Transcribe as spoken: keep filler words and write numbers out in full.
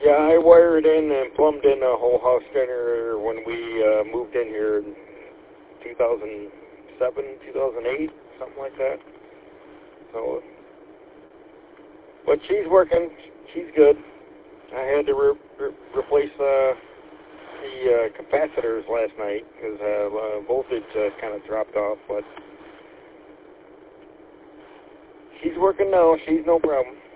Yeah, I wired in and plumbed in the whole house generator when we uh, moved in here in two thousand seven, two thousand eight, something like that. So, but she's working. She's good. I had to re re replace uh, the uh, capacitors last night because uh, uh, voltage uh, kind of dropped off, but she's working now. She's no problem.